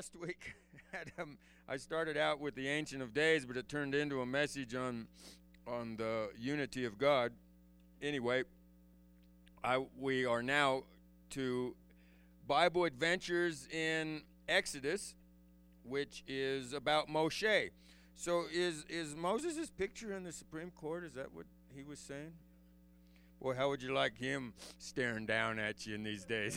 last week, I started out with the Ancient of Days, but it turned into a message on the unity of God. Anyway, we are now to Bible Adventures in Exodus, which is about Moshe. So is Moses' picture in the Supreme Court? Is that what he was saying? Boy, how would you like him staring down at you in these days?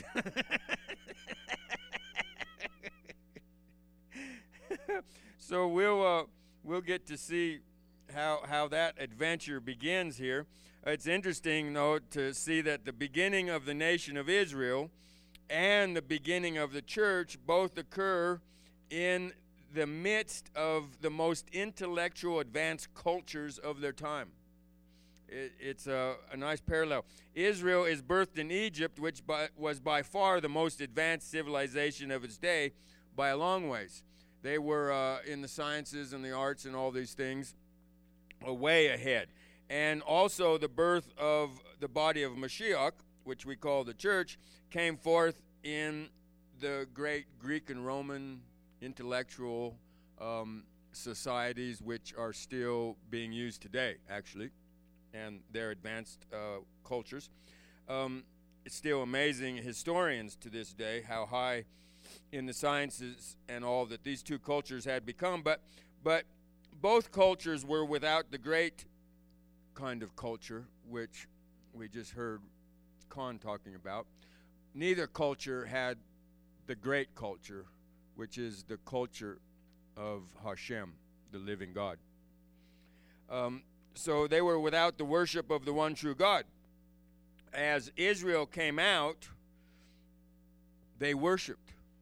So we'll get to see how that adventure begins here. It's interesting, though, to see that the beginning of the nation of Israel and the beginning of the church both occur in the midst of the most intellectual, advanced cultures of their time. It's a nice parallel. Israel is birthed in Egypt, which was by far the most advanced civilization of its day by a long ways. They were in the sciences and the arts and all these things way ahead. And also the birth of the body of Mashiach, which we call the church, came forth in the great Greek and Roman intellectual societies, which are still being used today, actually, and their advanced cultures. It's still amazing, historians to this day, how high in the sciences and all that these two cultures had become. But both cultures were without the great kind of culture, which we just heard Khan talking about. Neither culture had the great culture, which is the culture of Hashem, the living God. So they were without the worship of the one true God. As Israel came out, they worshiped.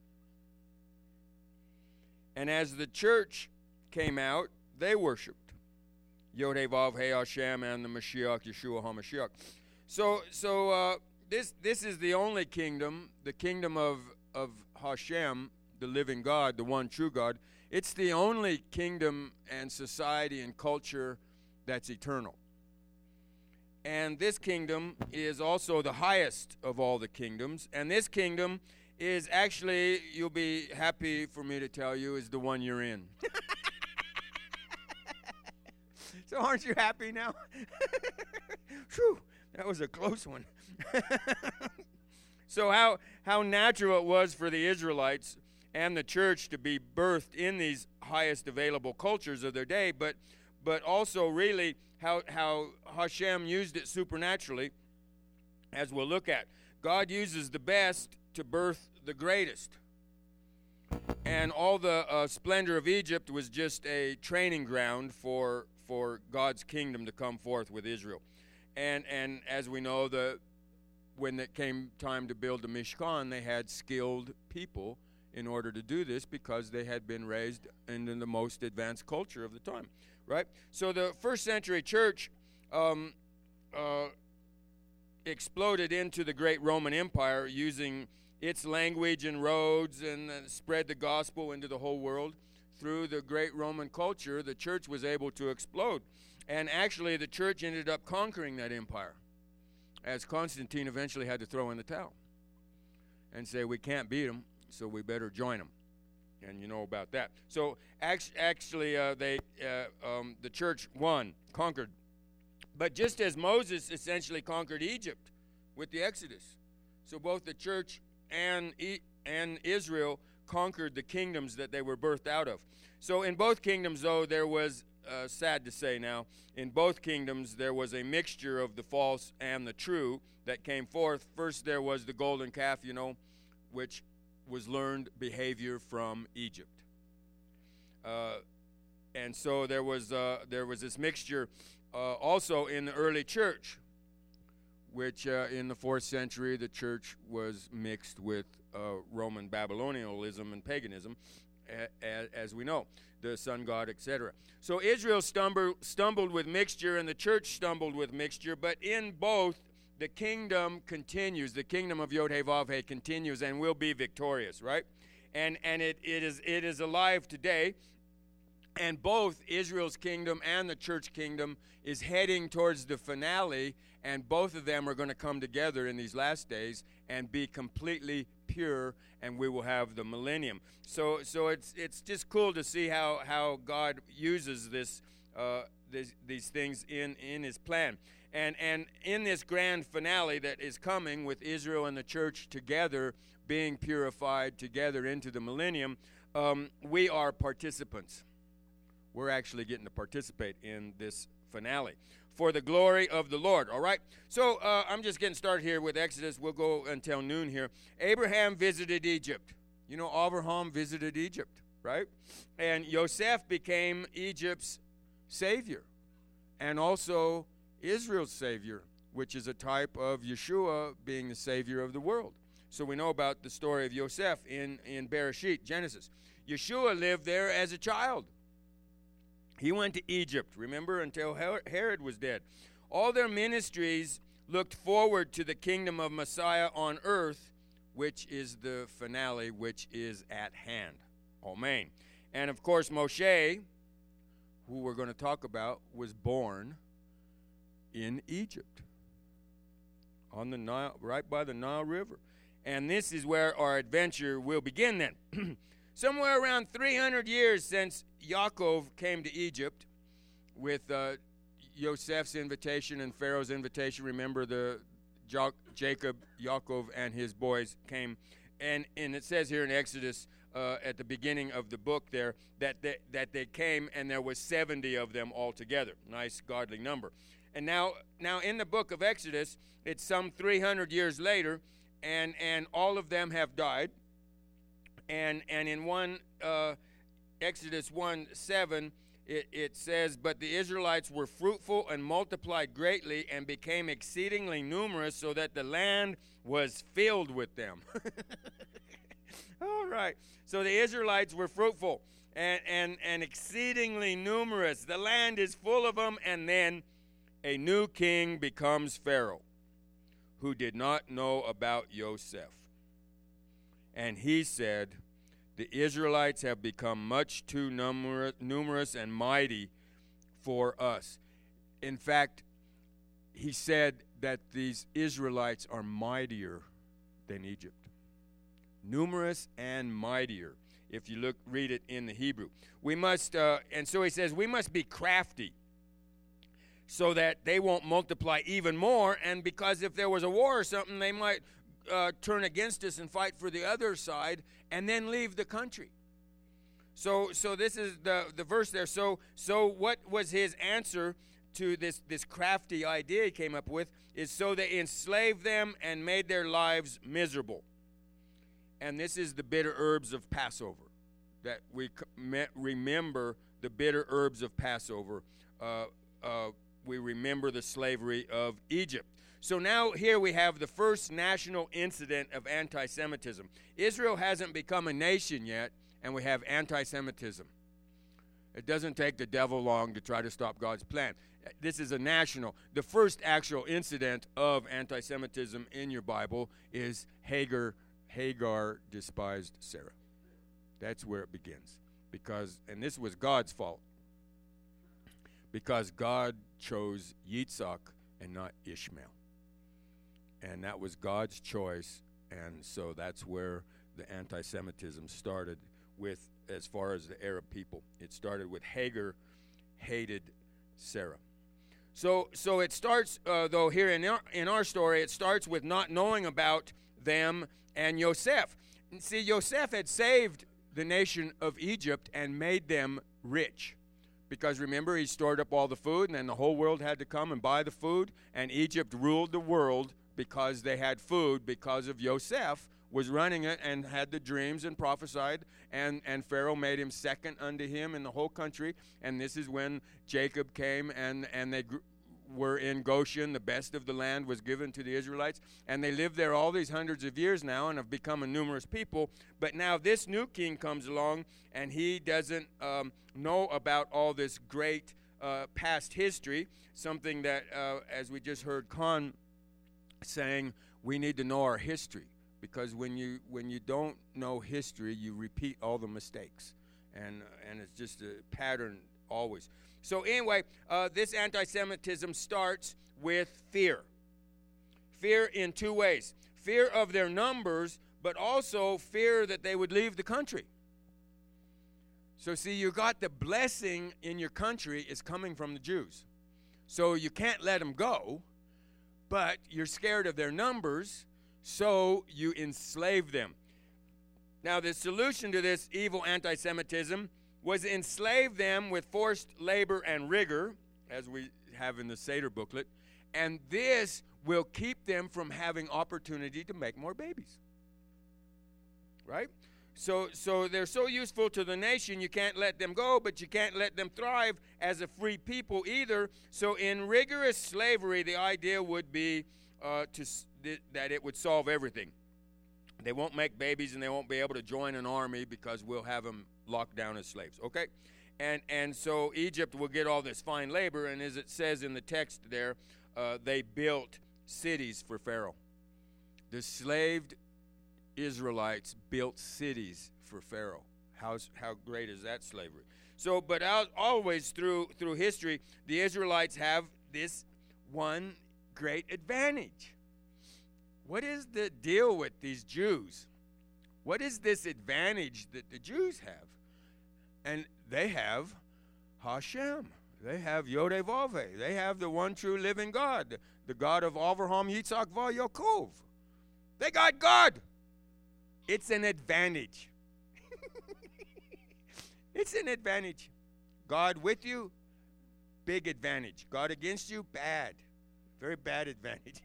And as the church came out, they worshiped. Yod He Vav He Hashem and the Mashiach, Yeshua HaMashiach. So this is the only kingdom, the kingdom of Hashem, the living God, the one true God. It's the only kingdom and society and culture that's eternal. And this kingdom is also the highest of all the kingdoms. And this kingdom is actually, you'll be happy for me to tell you, is the one you're in. So aren't you happy now? Whew, that was a close one. So how natural it was for the Israelites and the church to be birthed in these highest available cultures of their day, but also really how Hashem used it supernaturally, as we'll look at. God uses the best to birth the greatest. And all the splendor of Egypt was just a training ground for God's kingdom to come forth with Israel. And as we know, when it came time to build the Mishkan, they had skilled people in order to do this because they had been raised in the most advanced culture of the time, right? So the first century church exploded into the great Roman Empire using its language and roads and spread the gospel into the whole world. Through the great Roman culture, the church was able to explode. And actually, the church ended up conquering that empire, as Constantine eventually had to throw in the towel and say, we can't beat them, so we better join them. And you know about that. So actually, the church won, conquered. But just as Moses essentially conquered Egypt with the Exodus, so both the church and Israel conquered the kingdoms that they were birthed out of. So in both kingdoms, though, there was, sad to say now, in both kingdoms there was a mixture of the false and the true that came forth. First there was the golden calf, which was learned behavior from Egypt. And so there was this mixture also in the early church, which in the 4th century the church was mixed with Roman Babylonianism and paganism, as we know, the sun god, etc. So Israel stumbled with mixture, and the church stumbled with mixture, but in both, the kingdom continues. The kingdom of Yod He Vav He continues and will be victorious, right? And it is alive today. And both Israel's kingdom and the church kingdom is heading towards the finale, and both of them are going to come together in these last days and be completely pure, and we will have the millennium. So it's just cool to see how God uses these things in His plan. And in this grand finale that is coming with Israel and the church together being purified together into the millennium, we are participants. We're actually getting to participate in this finale for the glory of the Lord. All right? So I'm just getting started here with Exodus. We'll go until noon here. Abraham visited Egypt. You know, Abraham visited Egypt, right? And Yosef became Egypt's savior and also Israel's savior, which is a type of Yeshua being the savior of the world. So we know about the story of Yosef in Bereshit, Genesis. Yeshua lived there as a child. He went to Egypt, remember, until Herod was dead. All their ministries looked forward to the kingdom of Messiah on earth, which is the finale, which is at hand. Amen. And of course, Moshe, who we're going to talk about, was born in Egypt, on the Nile, right by the Nile River. And this is where our adventure will begin then. Somewhere around 300 years since Yaakov came to Egypt with Joseph's invitation and Pharaoh's invitation. Remember, Jacob, Yaakov, and his boys came. And it says here in Exodus at the beginning of the book there that they came, and there was 70 of them altogether. Nice, godly number. And now in the book of Exodus, it's some 300 years later, and all of them have died. And in Exodus 1:7, it says, "But the Israelites were fruitful and multiplied greatly and became exceedingly numerous, so that the land was filled with them." All right. So the Israelites were fruitful and exceedingly numerous. The land is full of them, and then a new king becomes Pharaoh, who did not know about Joseph. And he said, "The Israelites have become much too numerous and mighty for us." In fact, he said that these Israelites are mightier than Egypt. Numerous and mightier, if you read it in the Hebrew. We must, and so he says, we must be crafty so that they won't multiply even more, and because if there was a war or something, they might turn against us and fight for the other side and then leave the country. So this is the verse there. So what was his answer to this crafty idea he came up with is, so they enslaved them and made their lives miserable. And this is the bitter herbs of Passover, that we remember the bitter herbs of Passover. We remember the slavery of Egypt. So now here we have the first national incident of anti-Semitism. Israel hasn't become a nation yet, and we have anti-Semitism. It doesn't take the devil long to try to stop God's plan. This is a national. The first actual incident of anti-Semitism in your Bible is Hagar despised Sarah. That's where it begins. And this was God's fault. Because God chose Yitzhak and not Ishmael. And that was God's choice, and so that's where the anti-Semitism started with, as far as the Arab people. It started with Hagar hated Sarah. So it starts, though, here in our story, it starts with not knowing about them and Yosef. And see, Yosef had saved the nation of Egypt and made them rich. Because remember, he stored up all the food, and then the whole world had to come and buy the food, and Egypt ruled the world because they had food, because of Yosef was running it and had the dreams and prophesied, and Pharaoh made him second unto him in the whole country. And this is when Jacob came, and they were in Goshen. The best of the land was given to the Israelites, and they lived there all these hundreds of years now and have become a numerous people. But now this new king comes along, and he doesn't know about all this great past history, something that, as we just heard Con saying, we need to know our history, because when you don't know history, you repeat all the mistakes, and it's just a pattern always. So anyway, this anti-Semitism starts with fear in two ways: fear of their numbers, but also fear that they would leave the country. So see, you got the blessing in your country is coming from the Jews. So you can't let them go, but you're scared of their numbers, so you enslave them. Now, the solution to this evil anti-Semitism was enslave them with forced labor and rigor, as we have in the Seder booklet, and this will keep them from having opportunity to make more babies. Right? So they're so useful to the nation, you can't let them go, but you can't let them thrive as a free people either. So in rigorous slavery, the idea would be that it would solve everything. They won't make babies and they won't be able to join an army because we'll have them locked down as slaves, okay? And so Egypt will get all this fine labor, and as it says in the text there, they built cities for Pharaoh. The slaved Israelites built cities for Pharaoh. How great is that slavery? So, but always through history, the Israelites have this one great advantage. What is the deal with these Jews? What is this advantage that the Jews have? And they have Hashem. They have Yod-Heh-Vav-Heh. They have the one true living God, the God of Avraham, Yitzhak, Yaakov. They got God. It's an advantage. It's an advantage. God with you, big advantage. God against you, bad. Very bad advantage.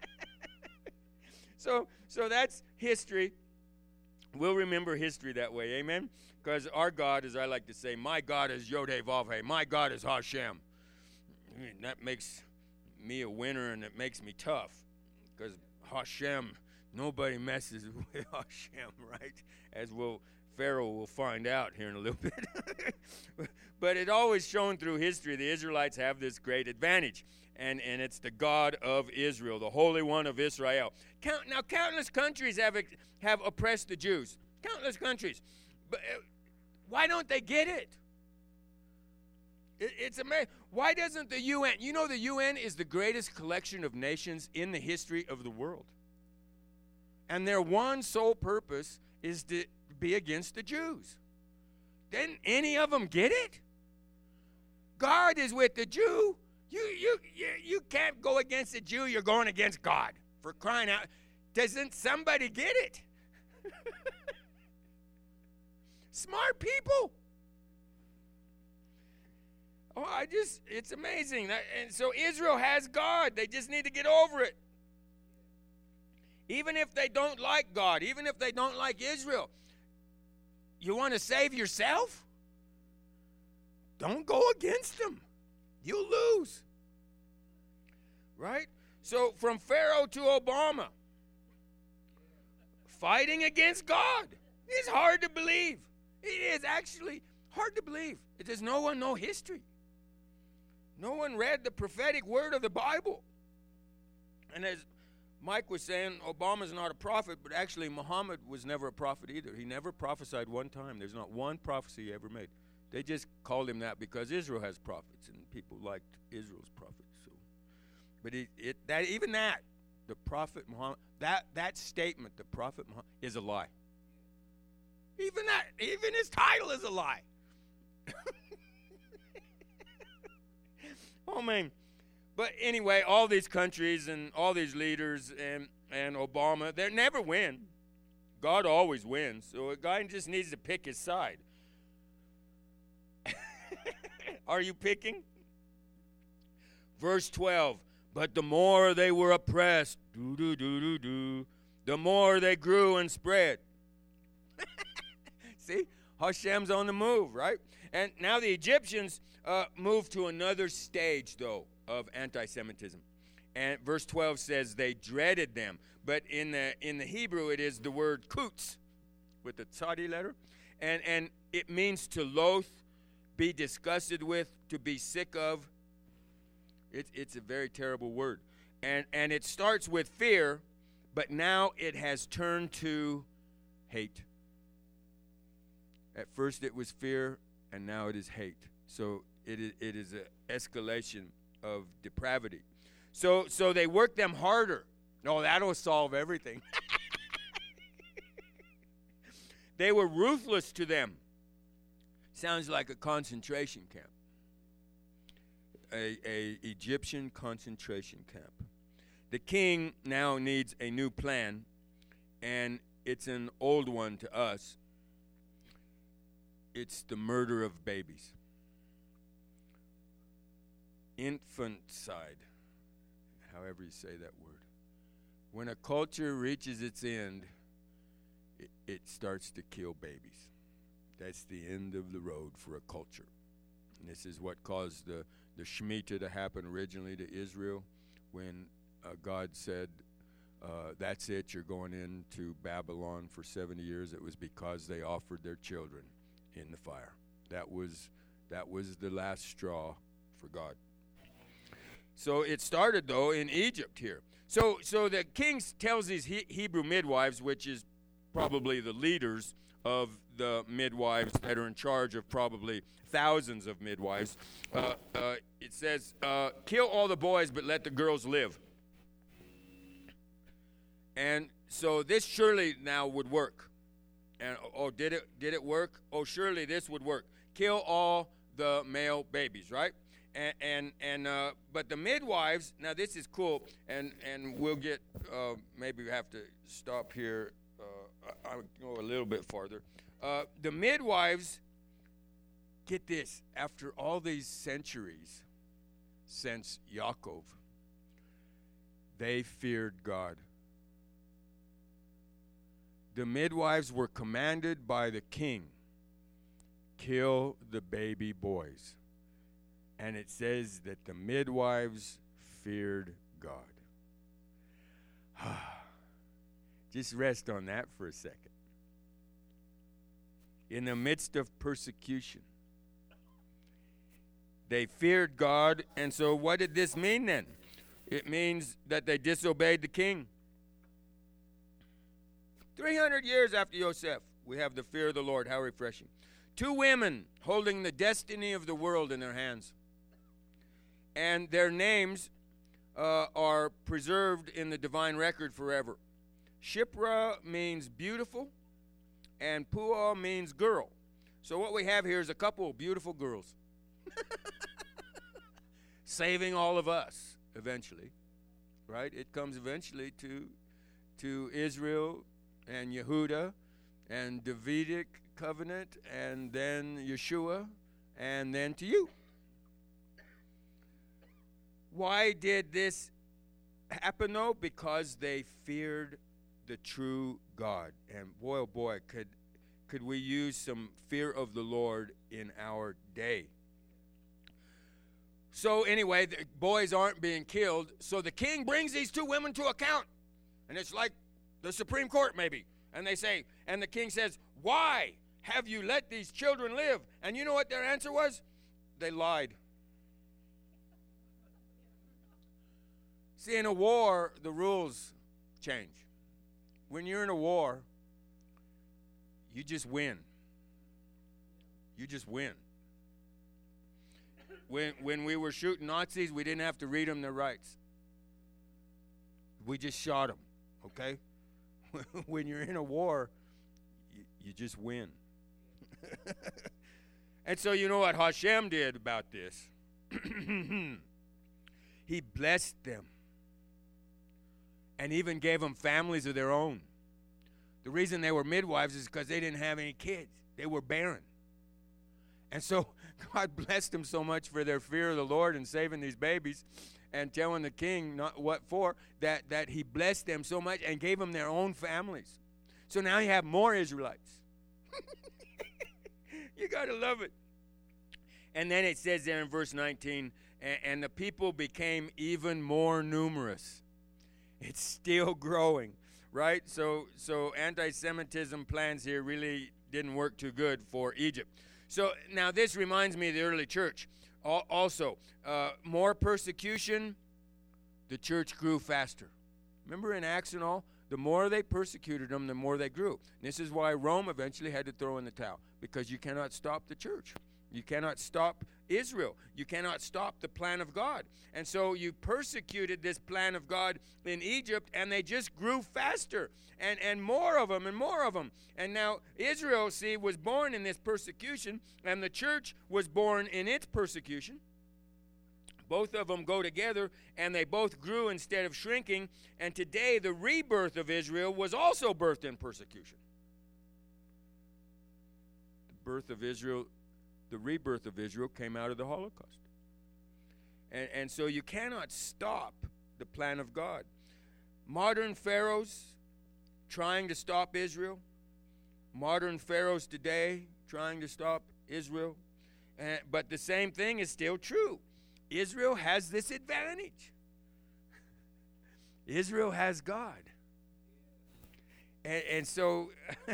So that's history. We'll remember history that way, amen? Because our God, as I like to say, my God is Yod-Heh-Vav-Heh. My God is Hashem. That makes me a winner, and it makes me tough. Because Hashem, nobody messes with Hashem, right? As Pharaoh will find out here in a little bit. But it always shown through history, the Israelites have this great advantage. And it's the God of Israel, the Holy One of Israel. Now, countless countries have oppressed the Jews. Countless countries. But why don't they get it? It's amazing. Why doesn't the UN? You know, the UN is the greatest collection of nations in the history of the world. And their one sole purpose is to be against the Jews. Didn't any of them get it? God is with the Jew. You can't go against the Jew. You're going against God. For crying out. Doesn't somebody get it? Smart people. Oh, it's amazing. And so Israel has God. They just need to get over it. Even if they don't like God, even if they don't like Israel, you want to save yourself? Don't go against them. You'll lose. Right? So from Pharaoh to Obama, fighting against God. It's hard to believe. It is actually hard to believe. Does no one know history? No one read the prophetic word of the Bible. And as Mike was saying, Obama's not a prophet, but actually Muhammad was never a prophet either. He never prophesied one time. There's not one prophecy he ever made. They just called him that because Israel has prophets, and people liked Israel's prophets. So, but the prophet Muhammad, that statement, the prophet Muhammad, is a lie. Even his title is a lie. Oh man. But anyway, all these countries and all these leaders and Obama, they never win. God always wins. So a guy just needs to pick his side. Are you picking? Verse 12. But the more they were oppressed, the more they grew and spread. See? Hashem's on the move, right? And now the Egyptians moved to another stage, though, of anti-Semitism. And verse 12 says they dreaded them. But in the Hebrew, it is the word kutz with the tzadi letter. And it means to loathe, be disgusted with, to be sick of. It's a very terrible word. And it starts with fear, but now it has turned to hate. At first it was fear, and now it is hate. So it is an escalation of depravity. So they work them harder. No, that'll solve everything. They were ruthless to them. Sounds like a concentration camp. A Egyptian concentration camp. The king now needs a new plan, and it's an old one to us. It's the murder of babies. Infanticide, however you say that word. When a culture reaches its end, it starts to kill babies. That's the end of the road for a culture. And this is what caused the Shemitah to happen originally to Israel when God said, that's it, you're going into Babylon for 70 years. It was because they offered their children in the fire. That was the last straw for God. So it started, though, in Egypt here. So the king tells these Hebrew midwives, which is probably the leaders of the midwives that are in charge of probably thousands of midwives. It says, kill all the boys, but let the girls live. And so this surely now would work. And did it work? Oh, surely this would work. Kill all the male babies, right? But the midwives, now this is cool, and we'll get, maybe we have to stop here. I'll go a little bit farther. The midwives, get this, after all these centuries since Yaakov, they feared God. The midwives were commanded by the king, kill the baby boys. And it says that the midwives feared God. Just rest on that for a second. In the midst of persecution, they feared God. And so what did this mean then? It means that they disobeyed the king. 300 years after Yosef, we have the fear of the Lord. How refreshing. 2 women holding the destiny of the world in their hands. And their names are preserved in the divine record forever. Shipra means beautiful, and Puah means girl. So what we have here is a couple of beautiful girls. Saving all of us, eventually. Right? It comes eventually to Israel and Yehuda and Davidic covenant, and then Yeshua, and then to you. Why did this happen, though? Because they feared the true God. And boy, oh boy, could we use some fear of the Lord in our day. So anyway, the boys aren't being killed, so the king brings these 2 women to account. And it's like the Supreme Court, maybe. And they say, and the king says, why have you let these children live? And you know what their answer was? They lied. See, in a war, the rules change. When you're in a war, you just win. You just win. When we were shooting Nazis, we didn't have to read them their rights. We just shot them, okay? When you're in a war, you just win. And so you know what Hashem did about this? He blessed them and even gave them families of their own. The reason they were midwives is because they didn't have any kids. They were barren. And so God blessed them so much for their fear of the Lord and saving these babies and telling the king not what for, that he blessed them so much and gave them their own families. So now you have more Israelites. You got to love it. And then it says there in verse 19, and the people became even more numerous. It's still growing, right? So anti-Semitism plans here really didn't work too good for Egypt. So now this reminds me of the early church. Also, more persecution, the church grew faster. Remember in Acts and all? The more they persecuted them, the more they grew. This is why Rome eventually had to throw in the towel, because you cannot stop the church. You cannot stop Israel. You cannot stop the plan of God. And so you persecuted this plan of God in Egypt, and they just grew faster, and more of them and more of them. And now Israel, see, was born in this persecution, and the church was born in its persecution. Both of them go together, and they both grew instead of shrinking. And today, the rebirth of Israel was also birthed in persecution. The rebirth of Israel came out of the Holocaust. And so you cannot stop the plan of God. Modern pharaohs trying to stop Israel. Modern pharaohs today trying to stop Israel. But the same thing is still true. Israel has this advantage. Israel has God. And so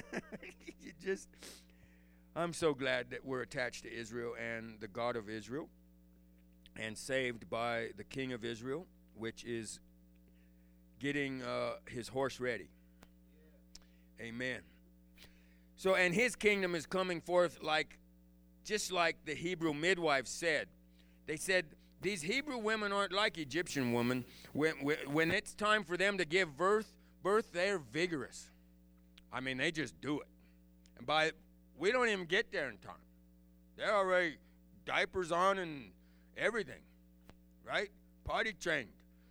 I'm so glad that we're attached to Israel and the God of Israel and saved by the King of Israel, which is getting his horse ready. Amen. So, and his kingdom is coming forth just like the Hebrew midwives said. They said, these Hebrew women aren't like Egyptian women. When it's time for them to give birth, they're vigorous. I mean, they just do it. And we don't even get there in time. They're already diapers on and everything, right? Potty trained.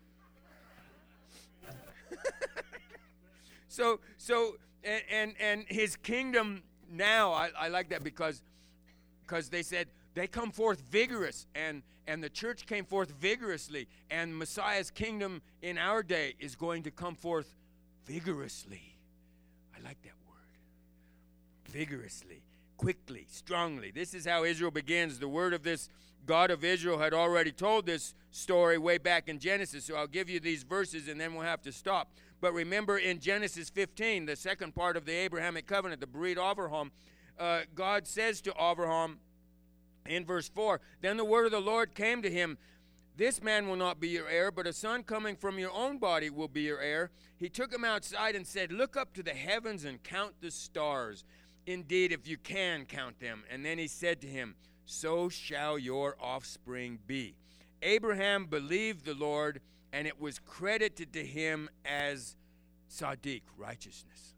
So his kingdom now, I like that because they said they come forth vigorous, and the church came forth vigorously, and Messiah's kingdom in our day is going to come forth vigorously. I like that word. Vigorously, quickly, strongly. This is how Israel begins. The word of this God of Israel had already told this story way back in Genesis, so I'll give you these verses and then we'll have to stop. But remember in Genesis 15, the second part of the Abrahamic covenant, the Berit Avraham, God says to Avraham in verse 4, then the word of the Lord came to him, this man will not be your heir, but a son coming from your own body will be your heir. He took him outside and said, look up to the heavens and count the stars. Indeed, if you can count them. And then he said to him, so shall your offspring be. Abraham believed the Lord, and it was credited to him as Sadiq, righteousness.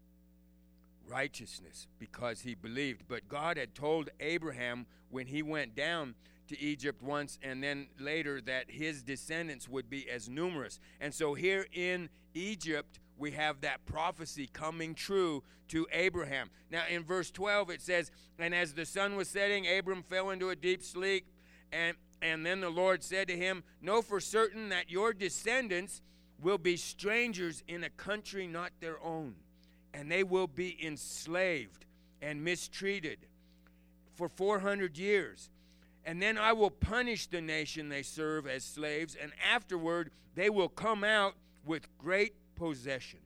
Righteousness, because he believed. But God had told Abraham when he went down to Egypt once and then later that his descendants would be as numerous. And so here in Egypt, we have that prophecy coming true to Abraham. Now in verse 12 it says, and as the sun was setting, Abram fell into a deep sleep, and then the Lord said to him, know for certain that your descendants will be strangers in a country not their own, and they will be enslaved and mistreated for 400 years. And then I will punish the nation they serve as slaves, and afterward they will come out with great possession.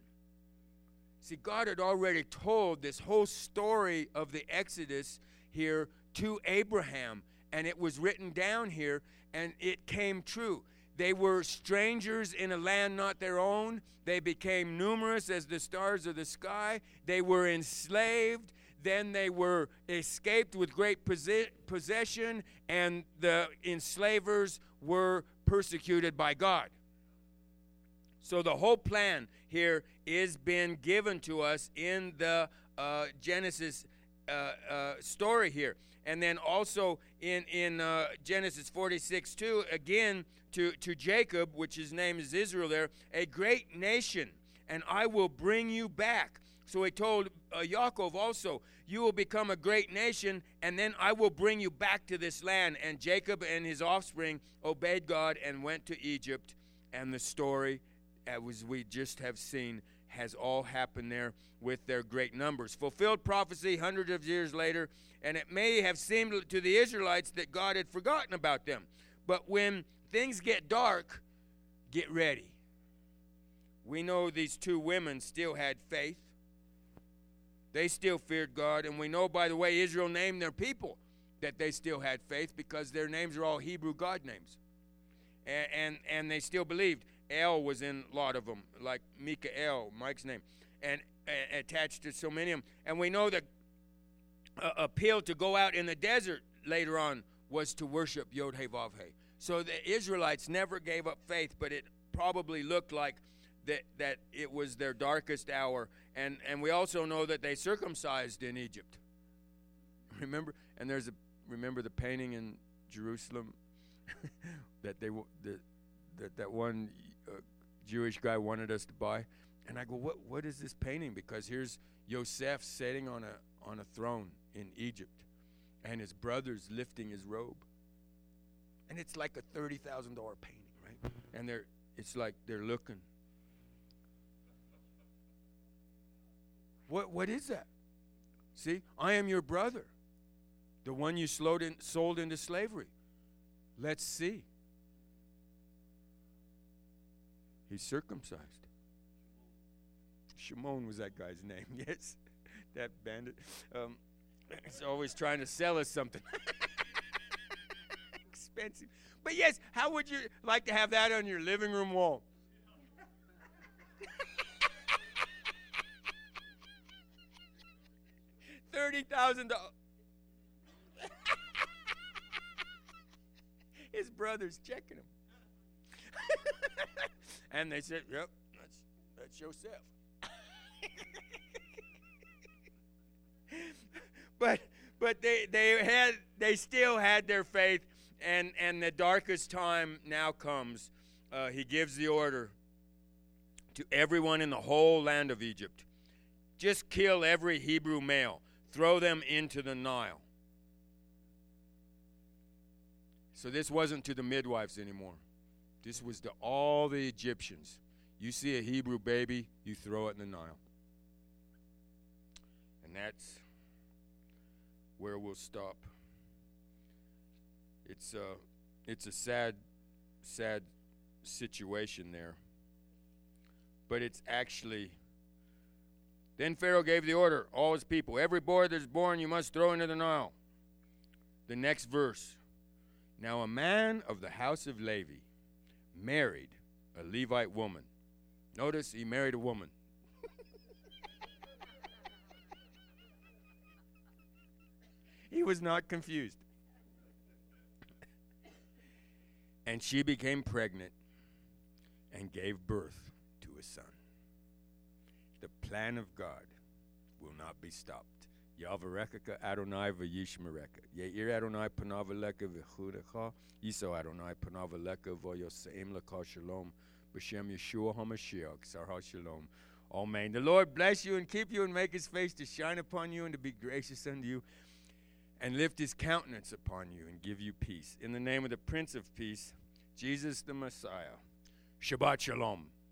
See, God had already told this whole story of the Exodus here to Abraham, and it was written down here, and it came true. They were strangers in a land not their own. They became numerous as the stars of the sky. They were enslaved. Then they were escaped with great possession, and the enslavers were persecuted by God. So the whole plan here is been given to us in the Genesis story here. And then also in Genesis 46:2, again to Jacob, which his name is Israel there, a great nation, and I will bring you back. So he told Yaakov also, you will become a great nation, and then I will bring you back to this land. And Jacob and his offspring obeyed God and went to Egypt. And the story, as we just have seen, has all happened there with their great numbers. Fulfilled prophecy hundreds of years later, and it may have seemed to the Israelites that God had forgotten about them. But when things get dark, get ready. We know these two women still had faith. They still feared God, and we know, by the way, Israel named their people that they still had faith because their names are all Hebrew God names. And they still believed. El was in a lot of them, like Mikael, Mike's name, and attached to so many of them. And we know that appeal to go out in the desert later on was to worship Yod-Heh-Vav-Heh. So the Israelites never gave up faith, but it probably looked like that it was their darkest hour. And we also know that they circumcised in Egypt. Remember? And remember the painting in Jerusalem that that one Jewish guy wanted us to buy. And I go, what is this painting? Because here's Yosef sitting on a throne in Egypt, and his brothers lifting his robe. And it's like a $30,000 painting, right? And it's like they're looking. What is that? See, I am your brother, the one you sold into slavery. Let's see. He's circumcised. Shimon was that guy's name, yes. That bandit. He's always trying to sell us something. Expensive. But yes, how would you like to have that on your living room wall? $30,000. His brother's checking him. And they said, yep, that's Joseph. But they still had their faith, and the darkest time now comes. He gives the order to everyone in the whole land of Egypt. Just kill every Hebrew male. Throw them into the Nile. So this wasn't to the midwives anymore. This was to all the Egyptians. You see a Hebrew baby, you throw it in the Nile. And that's where we'll stop. It's a sad situation there. But it's actually... Then Pharaoh gave the order, all his people, every boy that is born you must throw into the Nile. The next verse. Now a man of the house of Levi married a Levite woman. Notice he married a woman. He was not confused. And she became pregnant and gave birth to a son. The plan of God will not be stopped. Yavarekaka Adonai v'yishmereka. Ye'ir Adonai panavaleka v'chudecha. Yiso Adonai panavaleka v'yoseim leka shalom. B'shem Yeshua HaMashiach. Sarha shalom. Amen. The Lord bless you and keep you and make his face to shine upon you and to be gracious unto you and lift his countenance upon you and give you peace. In the name of the Prince of Peace, Jesus the Messiah. Shabbat Shalom.